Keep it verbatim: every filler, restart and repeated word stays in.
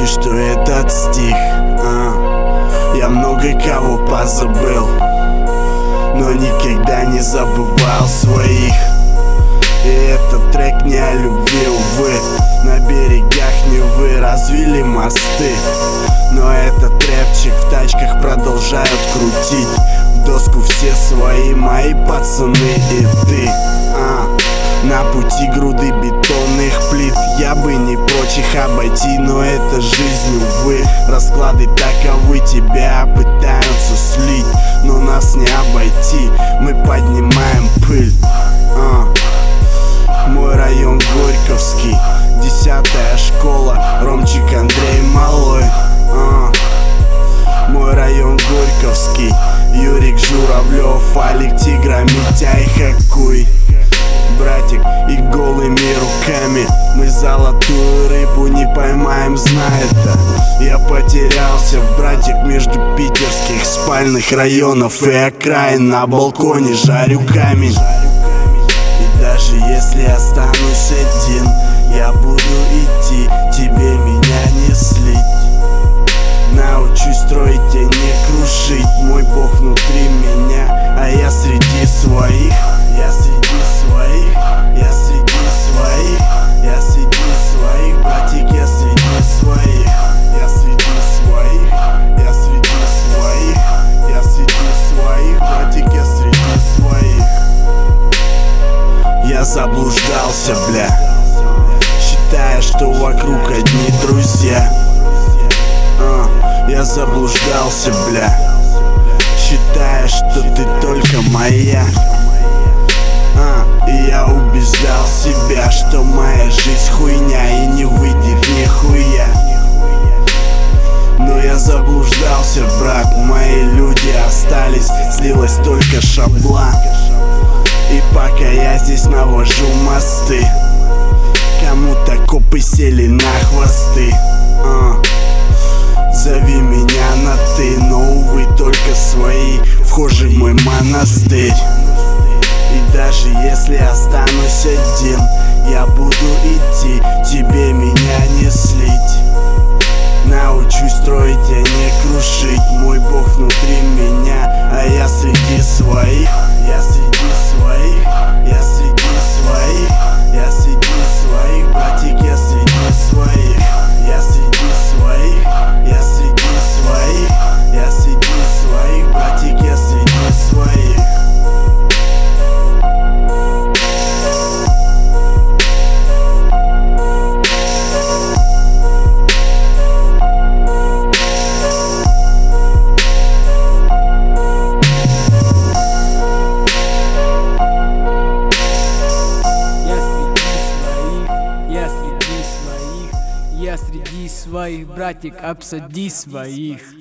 что этот стих а, я много кого позабыл, но никогда не забывал своих. И этот трек не о любви, увы. На берегах Невы развили мосты, но этот рэпчик в тачках продолжают крутить в доску все свои мои пацаны и ты а. На пути груды бетонных плит я бы не прочь их обойти, но это жизнь, увы. Расклады таковы, тебя пытаются слить, но нас не обойти, мы поднимаем пыль а. Мой район Горьковский, десятая школа, Ромчик Андрей Малой а. Мой район Горьковский, Юрик Журавлев, Алик Тигра, Митя и Хакуй. Братик, и голыми руками мы золотую рыбу не поймаем, знай это. Я потерялся, братик, между питерских спальных районов и окраин. На балконе жарю камень. И даже если останусь один, я буду идти, тебе меня не слить. Научусь строить, а не крушить. Мой Бог внутри меня, а я среди своих. Я среди своих, я среди своих, я среди своих, братик, я среди своих. Я среди своих, я среди своих, я среди своих, братик, я среди своих. Я заблуждался, бля, считая, что вокруг одни друзья а, Я заблуждался, бля, считая, что ты только моя а, И я убеждал себя, что моя жизнь хуйня и не выйдет нихуя. Но я заблуждался, брат, мои люди остались, слилась только шабла. И пока я здесь навожу мосты, кому-то копы сели на хвосты а. Зови меня на ты, но увы, только свои вхожи в мой монастырь. И даже если останусь один, я буду идти, тебе меня не слить. Научусь строить, а не крушить. Мой Бог внутри меня, а я среди своих. Я среди своих, я среди своих, я среди своих, братик, я среди своих. Я среди своих, я среди своих, я среди своих, братик, я среди своих. Я среди своих, братик, обсади своих.